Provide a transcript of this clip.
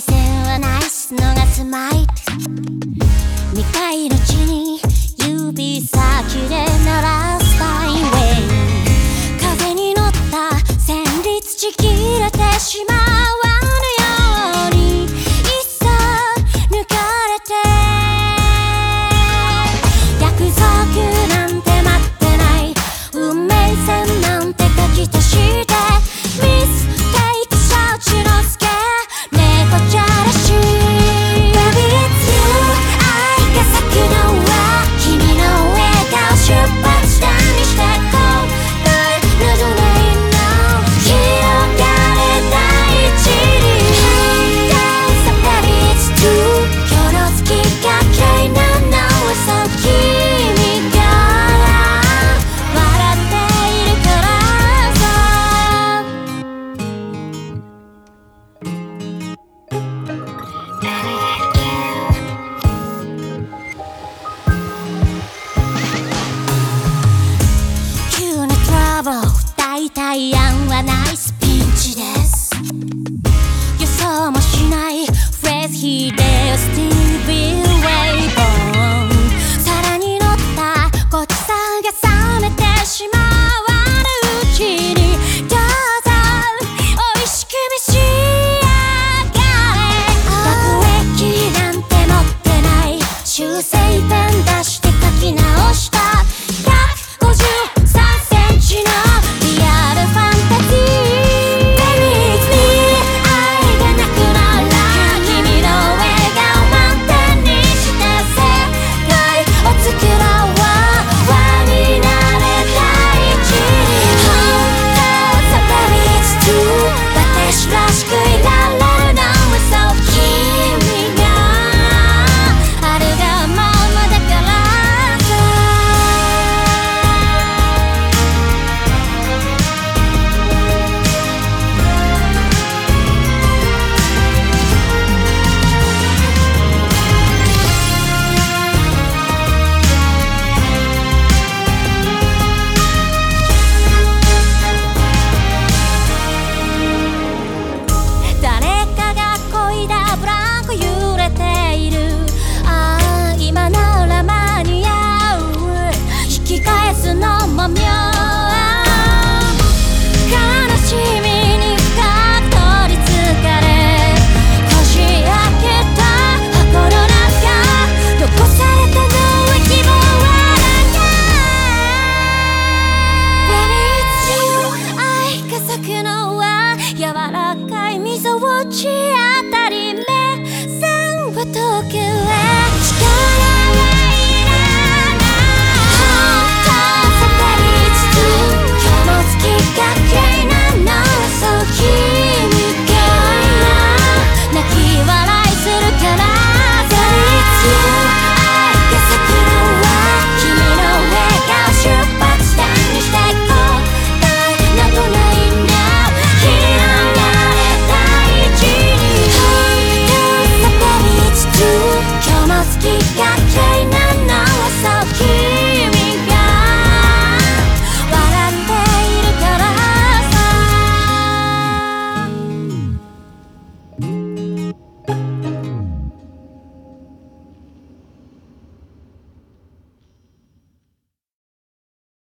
線はナイスのがスマイル、未開の地に指先で鳴らすタイムウェイ、風に乗った旋律ちぎれてしまわぬようにいっそ抜かれて、約束なんて待ってない、運命線なんて書き足してミステイク承知のつけ猫じゃらし Baby it's you 愛が咲くのは君の笑顔、出発点にしてこう望んでいいの広がれ大地に Hey so baby it's true 今日の月が綺麗なのはそう君が笑っているから急なトラブル、大体案はナイスピンチです。予想もしないフレーズヒデオスティービー・ウェイボーン、皿に乗ったごちそうが冷めてしまわぬうちにどうぞ美味しく召し上がれ、学歴なんて持ってない修正ペン出して書き直した153センチのリアルファンタジー Baby it's me 愛がなくなら君の笑顔満点にして世界を作ろう輪になれ大地に So baby it's true 私らしくいられるのはそう君があるがままだからさ。誰かが漕いだブランコ揺れている、ああ今なら間に合う、引き返すのも妙